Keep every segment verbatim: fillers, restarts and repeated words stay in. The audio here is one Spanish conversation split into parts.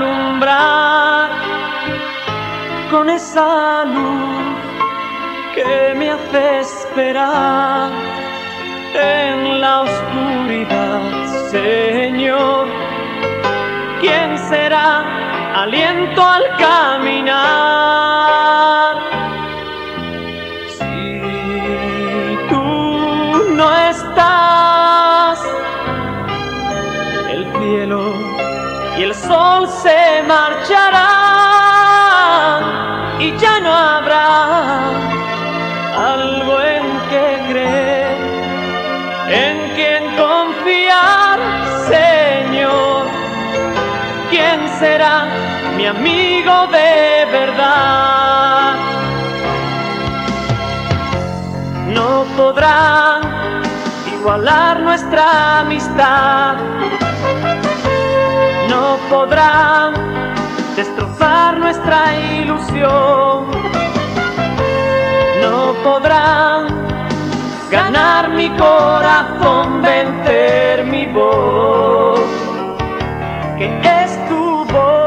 alumbrar con esa luz que me hace esperar en la oscuridad, Señor. ¿Quién será aliento al caminar? Si tú no estás, el cielo y el sol se marcharán y ya no habrá algo en que creer, en quien confiar, Señor. ¿Quién será mi amigo de verdad? No podrán igualar nuestra amistad, no podrán destrozar nuestra ilusión, no podrán ganar mi corazón, vencer mi voz, que es tu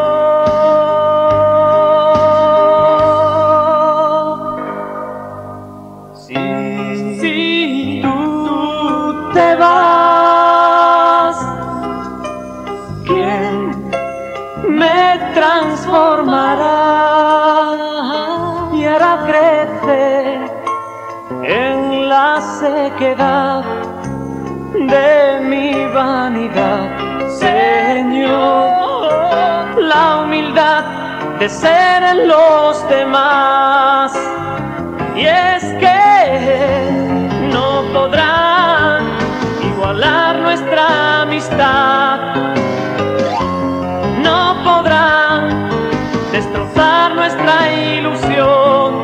voz. Si, si tú te vas, ¿quién me transformará y hará crecer en la sequedad de mi vanidad, Señor? La humildad de ser en los demás, y es que no podrán igualar nuestra amistad, no podrán destrozar nuestra ilusión,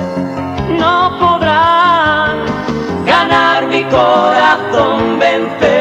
no podrán ganar mi corazón, vencer